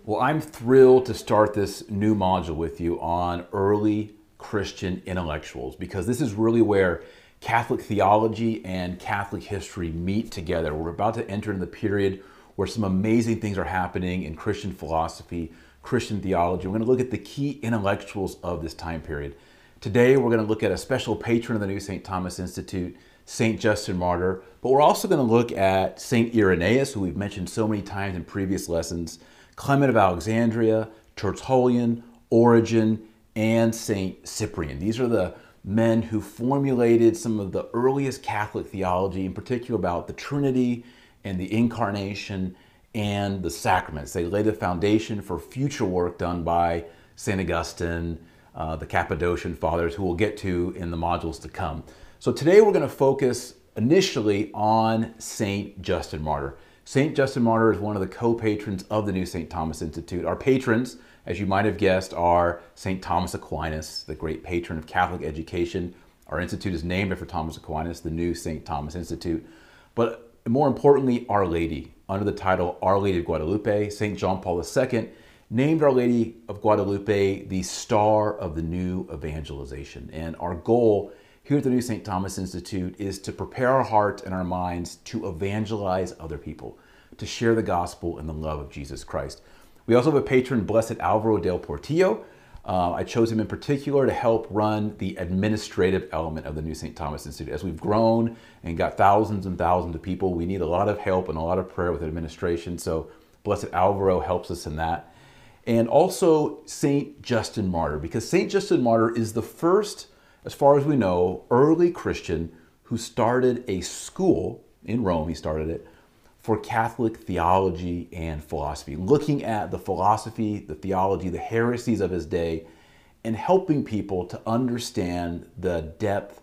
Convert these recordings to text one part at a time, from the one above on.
Well, I'm thrilled to start this new module with you on early Christian intellectuals because this is really where Catholic theology and Catholic history meet together. We're about to enter in the period where some amazing things are happening in Christian philosophy, Christian theology. We're going to look at the key intellectuals of this time period. Today, we're going to look at a special patron of the New St. Thomas Institute, St. Justin Martyr, but we're also going to look at St. Irenaeus, who we've mentioned so many times in previous lessons, Clement of Alexandria, Tertullian, Origen, and St. Cyprian. These are the men who formulated some of the earliest Catholic theology, in particular about the Trinity and the Incarnation and the sacraments. They laid the foundation for future work done by St. Augustine, the Cappadocian Fathers, who we'll get to in the modules to come. So today we're going to focus initially on St. Justin Martyr. St. Justin Martyr is one of the co-patrons of the New St. Thomas Institute. Our patrons, as you might have guessed, are St. Thomas Aquinas, the great patron of Catholic education. Our institute is named after Thomas Aquinas, the New St. Thomas Institute. But more importantly, Our Lady, under the title Our Lady of Guadalupe. St. John Paul II named Our Lady of Guadalupe the star of the new evangelization. And our goal here at the New St. Thomas Institute is to prepare our hearts and our minds to evangelize other people, to share the gospel and the love of Jesus Christ. We also have a patron, Blessed Alvaro del Portillo. I chose him in particular to help run the administrative element of the New St. Thomas Institute. As we've grown and got thousands and thousands of people, we need a lot of help and a lot of prayer with administration. So Blessed Alvaro helps us in that. And also St. Justin Martyr, because St. Justin Martyr is the first, as far as we know, early Christian who started a school in Rome. He started it for Catholic theology and philosophy, looking at the philosophy, the theology, the heresies of his day, and helping people to understand the depth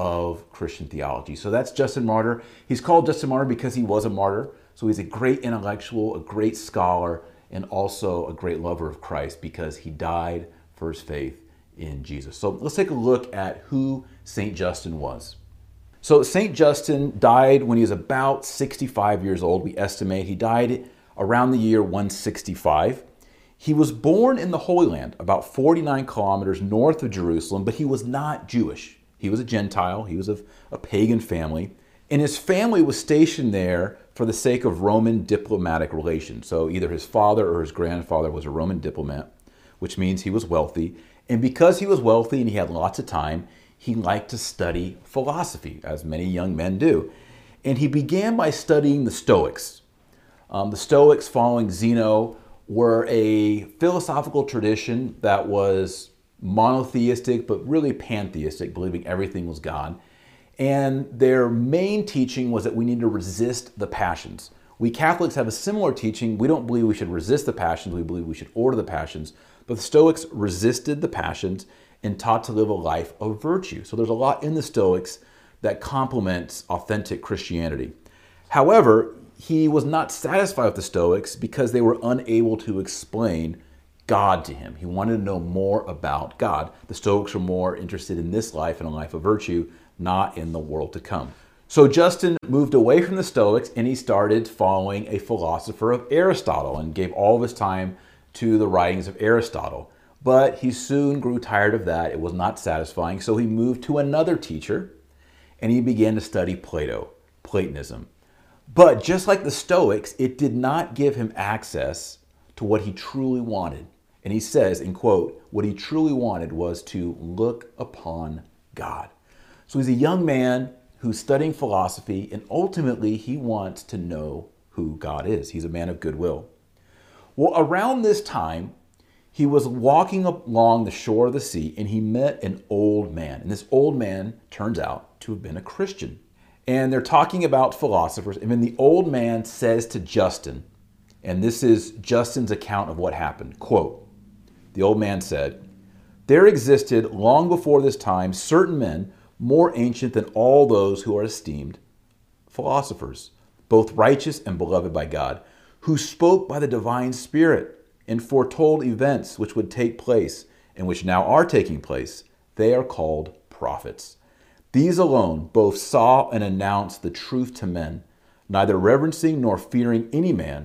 of Christian theology. So that's Justin Martyr. He's called Justin Martyr because he was a martyr. So he's a great intellectual, a great scholar, and also a great lover of Christ because he died for his faith in Jesus. So let's take a look at who St. Justin was. So St. Justin died when he was about 65 years old, we estimate. He died around the year 165. He was born in the Holy Land, about 49 kilometers north of Jerusalem, but he was not Jewish. He was a Gentile. He was of a pagan family. And his family was stationed there for the sake of Roman diplomatic relations. So either his father or his grandfather was a Roman diplomat, which means he was wealthy. And because he was wealthy and he had lots of time, he liked to study philosophy, as many young men do. And he began by studying the Stoics. The Stoics, following Zeno, were a philosophical tradition that was monotheistic, but really pantheistic, believing everything was God. And their main teaching was that we need to resist the passions. We Catholics have a similar teaching. We don't believe we should resist the passions. We believe we should order the passions. But the Stoics resisted the passions and taught to live a life of virtue. So there's a lot in the Stoics that complements authentic Christianity. However, he was not satisfied with the Stoics because they were unable to explain God to him. He wanted to know more about God. The Stoics were more interested in this life and a life of virtue, not in the world to come. So Justin moved away from the Stoics and he started following a philosopher of Aristotle and gave all of his time to the writings of Aristotle. But he soon grew tired of that. It was not satisfying. So he moved to another teacher and he began to study Plato, Platonism. But just like the Stoics, it did not give him access to what he truly wanted. And he says, in quote, what he truly wanted was to look upon God. So he's a young man who's studying philosophy, and ultimately he wants to know who God is. He's a man of goodwill. Well, around this time, he was walking along the shore of the sea, and he met an old man. And this old man turns out to have been a Christian. And they're talking about philosophers, and then the old man says to Justin, and this is Justin's account of what happened, quote, the old man said, "There existed long before this time certain men more ancient than all those who are esteemed philosophers, both righteous and beloved by God, who spoke by the divine Spirit and foretold events which would take place and which now are taking place. They are called prophets. These alone both saw and announced the truth to men, neither reverencing nor fearing any man,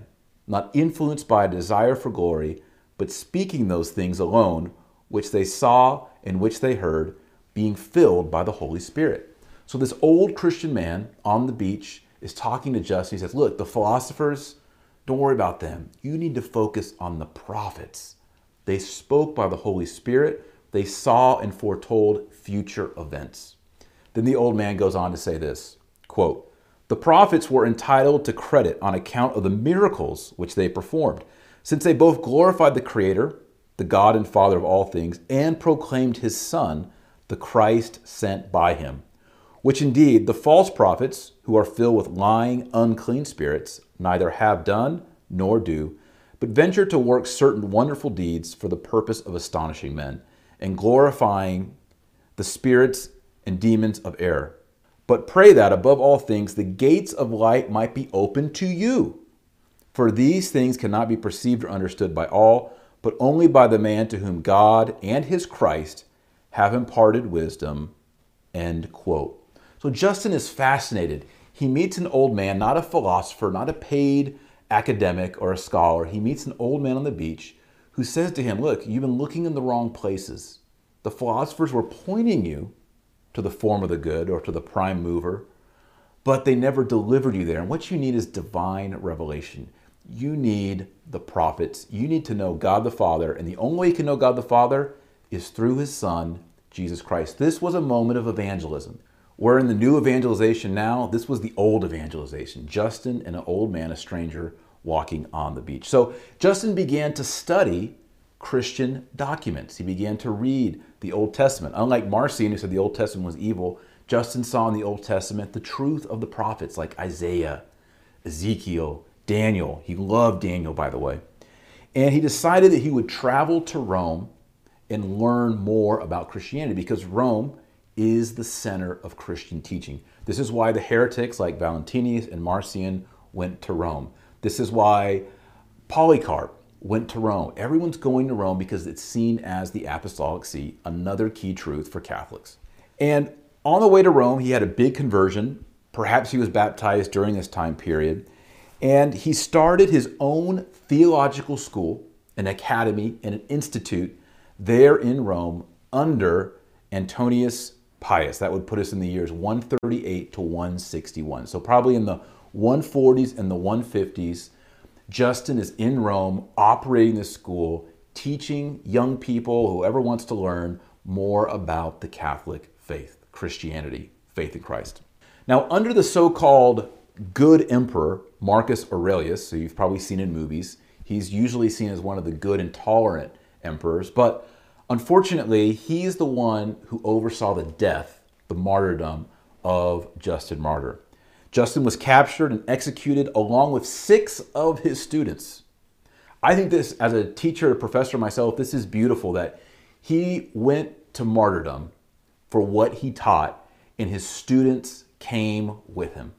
not influenced by a desire for glory, but speaking those things alone, which they saw and which they heard, being filled by the Holy Spirit. So this old Christian man on the beach is talking to Justin. He says, look, the philosophers, don't worry about them. You need to focus on the prophets. They spoke by the Holy Spirit. They saw and foretold future events. Then the old man goes on to say this, quote, the prophets were entitled to credit on account of the miracles which they performed, since they both glorified the Creator, the God and Father of all things, and proclaimed his Son, the Christ sent by him. Which indeed the false prophets, who are filled with lying, unclean spirits, neither have done nor do, but venture to work certain wonderful deeds for the purpose of astonishing men, and glorifying the spirits and demons of error. But pray that, above all things, the gates of light might be opened to you. For these things cannot be perceived or understood by all, but only by the man to whom God and his Christ have imparted wisdom. End quote. So Justin is fascinated. He meets an old man, not a philosopher, not a paid academic or a scholar. He meets an old man on the beach who says to him, look, you've been looking in the wrong places. The philosophers were pointing you to the form of the good or to the prime mover, but they never delivered you there. And what you need is divine revelation. You need the prophets. You need to know God the Father. And the only way you can know God the Father is through his Son, Jesus Christ. This was a moment of evangelism. We're in the new evangelization now. This was the old evangelization. Justin and an old man, a stranger, walking on the beach. So Justin began to study Christian documents. He began to read the Old Testament. Unlike Marcion, who said the Old Testament was evil, Justin saw in the Old Testament the truth of the prophets like Isaiah, Ezekiel, Daniel. He loved Daniel, by the way. And he decided that he would travel to Rome and learn more about Christianity because Rome is the center of Christian teaching. This is why the heretics like Valentinus and Marcion went to Rome. This is why Polycarp went to Rome. Everyone's going to Rome because it's seen as the apostolic see, another key truth for Catholics. And on the way to Rome, he had a big conversion. Perhaps he was baptized during this time period. And he started his own theological school, an academy, and an institute there in Rome under Antonius Pius. That would put us in the years 138 to 161. So probably in the 140s and the 150s, Justin is in Rome operating this school, teaching young people, whoever wants to learn, more about the Catholic faith, Christianity, faith in Christ. Now, under the so-called good emperor, Marcus Aurelius, so you've probably seen in movies, he's usually seen as one of the good and tolerant emperors, but unfortunately, he's the one who oversaw the death, the martyrdom of Justin Martyr. Justin was captured and executed along with 6 of his students. I think this, as a teacher, a professor myself, this is beautiful that he went to martyrdom for what he taught and his students came with him.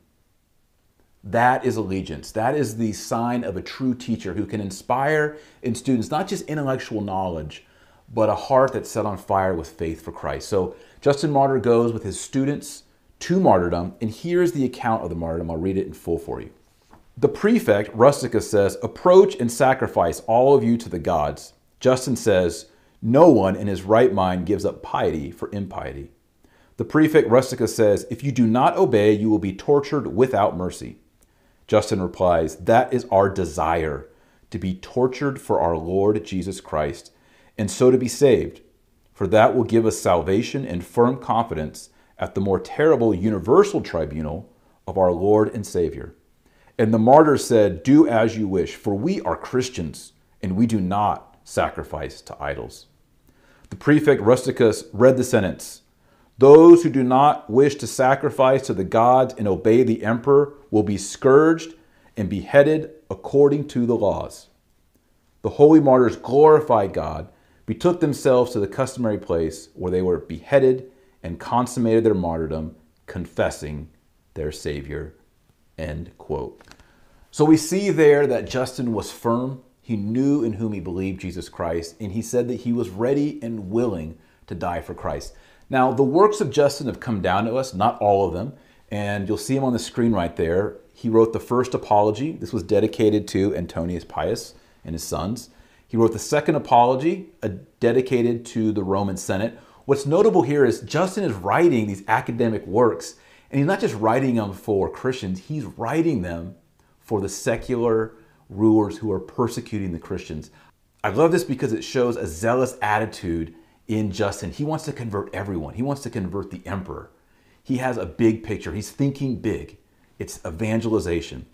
That is allegiance. That is the sign of a true teacher who can inspire in students not just intellectual knowledge, but a heart that's set on fire with faith for Christ. So Justin Martyr goes with his students to martyrdom, and here's the account of the martyrdom. I'll read it in full for you. The prefect, Rusticus, says, "Approach and sacrifice all of you to the gods." Justin says, "No one in his right mind gives up piety for impiety." The prefect, Rusticus, says, "If you do not obey, you will be tortured without mercy." Justin replies, "That is our desire, to be tortured for our Lord Jesus Christ, and so to be saved, for that will give us salvation and firm confidence at the more terrible universal tribunal of our Lord and Savior." And the martyr said, "Do as you wish, for we are Christians, and we do not sacrifice to idols." The prefect Rusticus read the sentence, "Those who do not wish to sacrifice to the gods and obey the emperor will be scourged and beheaded according to the laws." The holy martyrs glorified God, betook themselves to the customary place where they were beheaded and consummated their martyrdom, confessing their Savior. End quote. So we see there that Justin was firm. He knew in whom he believed, Jesus Christ, and he said that he was ready and willing to die for Christ. Now, the works of Justin have come down to us, not all of them, and you'll see him on the screen right there. He wrote the first Apology. This was dedicated to Antonius Pius and his sons. He wrote the second Apology, dedicated to the Roman Senate. What's notable here is Justin is writing these academic works, and he's not just writing them for Christians, he's writing them for the secular rulers who are persecuting the Christians. I love this because it shows a zealous attitude in Justin. He wants to convert everyone. He wants to convert the emperor. He has a big picture. He's thinking big. It's evangelization.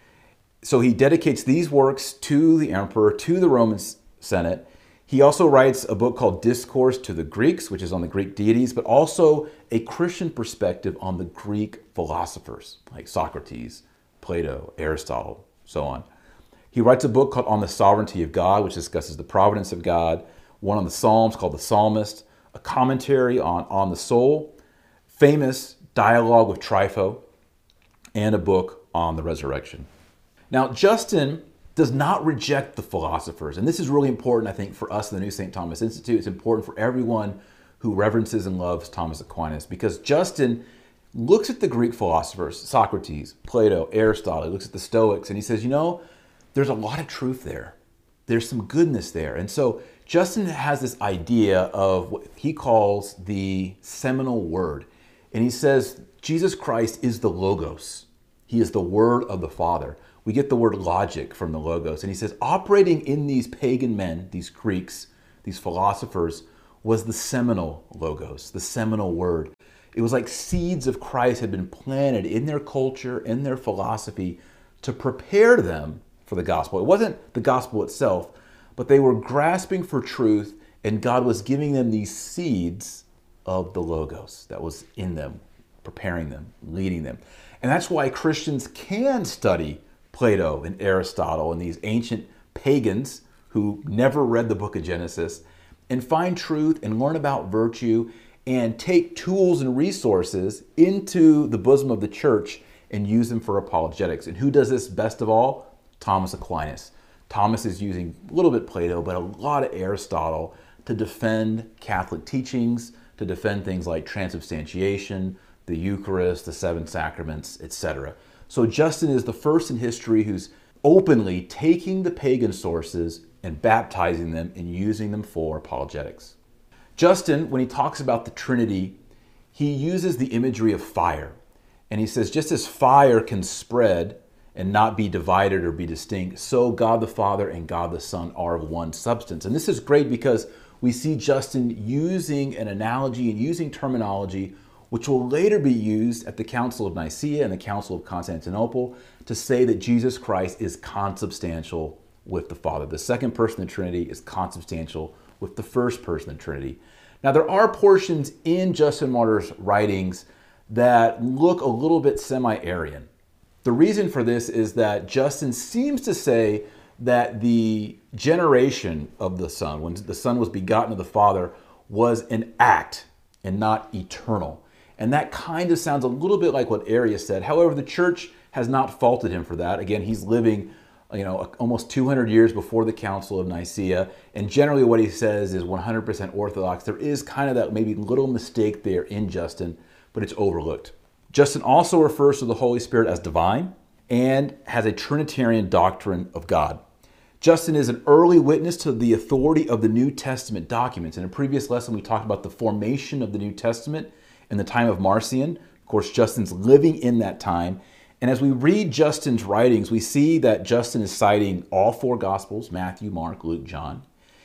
So he dedicates these works to the emperor, to the Roman Senate. He also writes a book called Discourse to the Greeks, which is on the Greek deities, but also a Christian perspective on the Greek philosophers like Socrates, Plato, Aristotle, so on. He writes a book called On the Sovereignty of God, which discusses the providence of God, one on the Psalms called The Psalmist, a commentary on the soul, famous dialogue with Trypho, and a book on the resurrection. Now, Justin does not reject the philosophers, and this is really important, I think, for us in the New St. Thomas Institute. It's important for everyone who reverences and loves Thomas Aquinas, because Justin looks at the Greek philosophers, Socrates, Plato, Aristotle, he looks at the Stoics, and he says, there's a lot of truth there. There's some goodness there. And so Justin has this idea of what he calls the seminal word. And he says, Jesus Christ is the Logos. He is the Word of the Father. We get the word logic from the Logos. And he says, operating in these pagan men, these Greeks, these philosophers, was the seminal Logos, the seminal word. It was like seeds of Christ had been planted in their culture, in their philosophy, to prepare them for the gospel. It wasn't the gospel itself, but they were grasping for truth, and God was giving them these seeds of the Logos that was in them, preparing them, leading them. And that's why Christians can study Plato and Aristotle and these ancient pagans who never read the book of Genesis and find truth and learn about virtue and take tools and resources into the bosom of the church and use them for apologetics. And who does this best of all? Thomas Aquinas. Thomas is using a little bit Plato, but a lot of Aristotle to defend Catholic teachings, to defend things like transubstantiation, the Eucharist, the seven sacraments, etc. So Justin is the first in history who's openly taking the pagan sources and baptizing them and using them for apologetics. Justin, when he talks about the Trinity, he uses the imagery of fire. And he says, just as fire can spread and not be divided or be distinct, so God the Father and God the Son are of one substance. And this is great because we see Justin using an analogy and using terminology which will later be used at the Council of Nicaea and the Council of Constantinople to say that Jesus Christ is consubstantial with the Father. The second person of the Trinity is consubstantial with the first person of the Trinity. Now, there are portions in Justin Martyr's writings that look a little bit semi-Arian. The reason for this is that Justin seems to say that the generation of the Son, when the Son was begotten of the Father, was an act and not eternal. And that kind of sounds a little bit like what Arius said. However, the church has not faulted him for that. Again, he's living almost 200 years before the Council of Nicaea, and generally what he says is 100% orthodox. There is kind of that maybe little mistake there in Justin, but it's overlooked. Justin also refers to the Holy Spirit as divine and has a Trinitarian doctrine of God. Justin is an early witness to the authority of the New Testament documents. In a previous lesson, we talked about the formation of the New Testament in the time of Marcion. Of course, Justin's living in that time. And as we read Justin's writings, we see that Justin is citing all four Gospels, Matthew, Mark, Luke, John.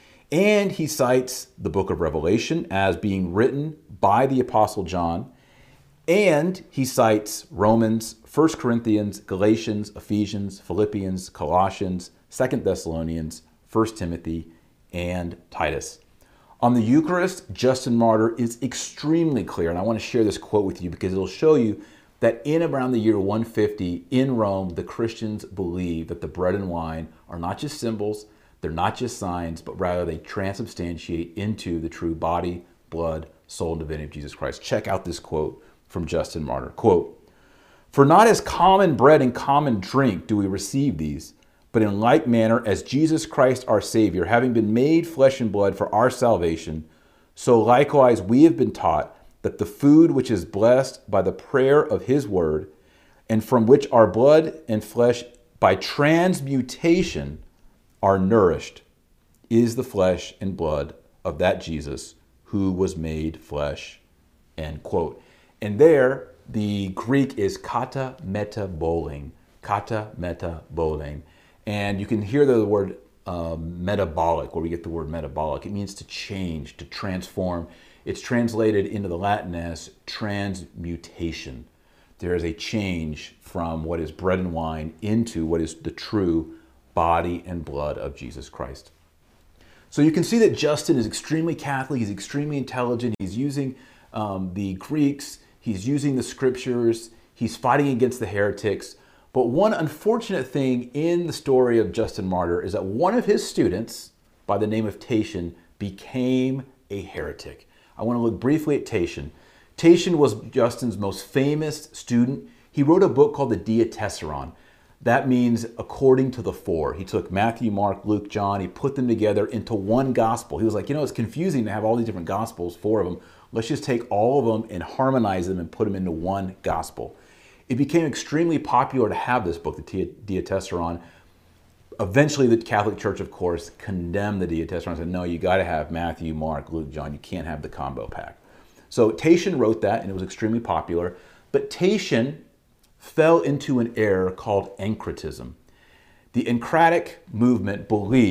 And he cites the book of Revelation as being written by the Apostle John. And he cites Romans, 1 Corinthians, Galatians, Ephesians, Philippians, Colossians, 2 Thessalonians, 1 Timothy, and Titus. On the Eucharist, Justin Martyr is extremely clear, and I want to share this quote with you because it'll show you that in around the year 150 in Rome, the Christians believe that the bread and wine are not just symbols, they're not just signs, but rather they transubstantiate into the true body, blood, soul, and divinity of Jesus Christ. Check out this quote from Justin Martyr. Quote, "For not as common bread and common drink do we receive these, but in like manner as Jesus Christ our Savior, having been made flesh and blood for our salvation, so likewise we have been taught that the food which is blessed by the prayer of his word, and from which our blood and flesh by transmutation are nourished, is the flesh and blood of that Jesus who was made flesh." End quote. And there, the Greek is kata meta boling. Kata meta boling. And you can hear the word metabolic, where we get the word metabolic. It means to change, to transform. It's translated into the Latin as transmutation. There is a change from what is bread and wine into what is the true body and blood of Jesus Christ. So you can see that Justin is extremely Catholic. He's extremely intelligent. He's using the Greeks. He's using the scriptures. He's fighting against the heretics. But one unfortunate thing in the story of Justin Martyr is that one of his students, by the name of Tatian, became a heretic. I want to look briefly at Tatian. Tatian was Justin's most famous student. He wrote a book called the Diatessaron. That means according to the four. He took Matthew, Mark, Luke, John. He put them together into one gospel. He was like, it's confusing to have all these different gospels, 4 of them. Let's just take all of them and harmonize them and put them into one gospel. It became extremely popular to have this book, the Diatessaron. Eventually, the Catholic Church, of course, condemned the Diatessaron and said, no, you got to have Matthew, Mark, Luke, John. You can't have the combo pack. So Tatian wrote that, and it was extremely popular. But Tatian fell into an error called Encratism. The Encratic movement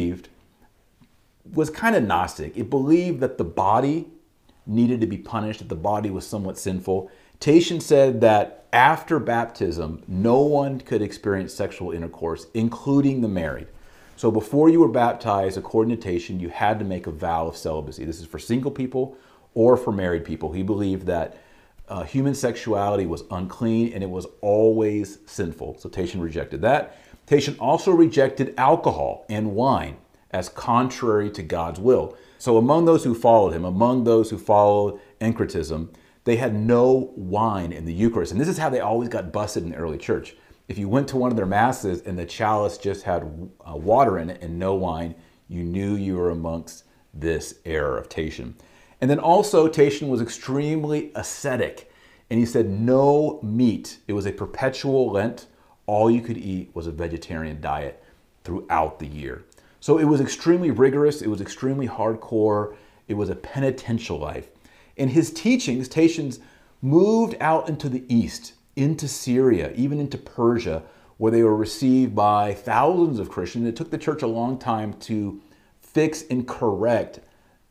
was kind of Gnostic. It believed that the body needed to be punished, that the body was somewhat sinful. Tatian said that after baptism, no one could experience sexual intercourse, including the married. So before you were baptized, according to Tatian, you had to make a vow of celibacy. This is for single people or for married people. He believed that human sexuality was unclean and it was always sinful. So Tatian rejected that. Tatian also rejected alcohol and wine as contrary to God's will. So among those who followed him, among those who followed Encratism, they had no wine in the Eucharist. And this is how they always got busted in the early church. If you went to one of their masses and the chalice just had water in it and no wine, you knew you were amongst this error of Tatian. And then also Tatian was extremely ascetic. And he said no meat. It was a perpetual Lent. All you could eat was a vegetarian diet throughout the year. So it was extremely rigorous. It was extremely hardcore. It was a penitential life. In his teachings, Tatian's moved out into the east, into Syria, even into Persia, where they were received by thousands of Christians. It took the church a long time to fix and correct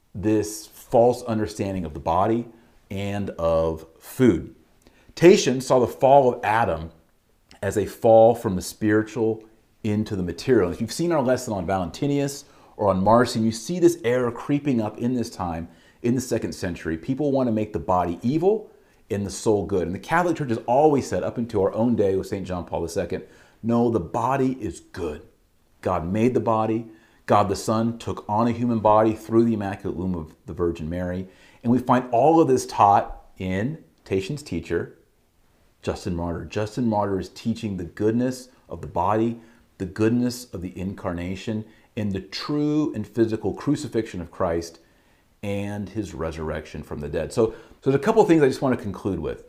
this false understanding of the body and of food. Tatian saw the fall of Adam as a fall from the spiritual into the material. If you've seen our lesson on Valentinius or on Marcion, you see this error creeping up in this time in the 2nd century. People want to make the body evil and the soul good. And the Catholic Church has always said, up until our own day with St. John Paul II, no, the body is good. God made the body. God the Son took on a human body through the Immaculate Womb of the Virgin Mary. And we find all of this taught in Tatian's teacher, Justin Martyr. Justin Martyr is teaching the goodness of the body, the goodness of the incarnation, and the true and physical crucifixion of Christ and his resurrection from the dead. So there's a couple of things I just want to conclude with.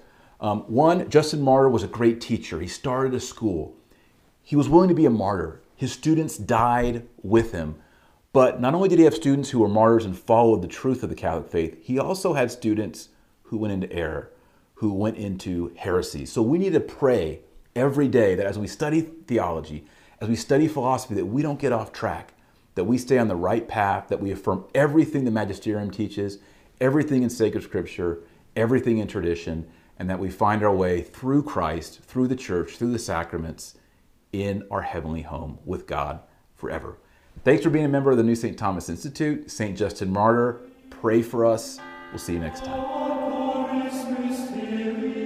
One, Justin Martyr was a great teacher. He started a school. He was willing to be a martyr. His students died with him. But not only did he have students who were martyrs and followed the truth of the Catholic faith, he also had students who went into error, who went into heresy. So we need to pray every day that as we study theology, as we study philosophy, that we don't get off track, that we stay on the right path, that we affirm everything the magisterium teaches, everything in sacred scripture, everything in tradition, and that we find our way through Christ, through the church, through the sacraments, in our heavenly home with God forever. Thanks for being a member of the New St. Thomas Institute. St. Justin Martyr, pray for us. We'll see you next time.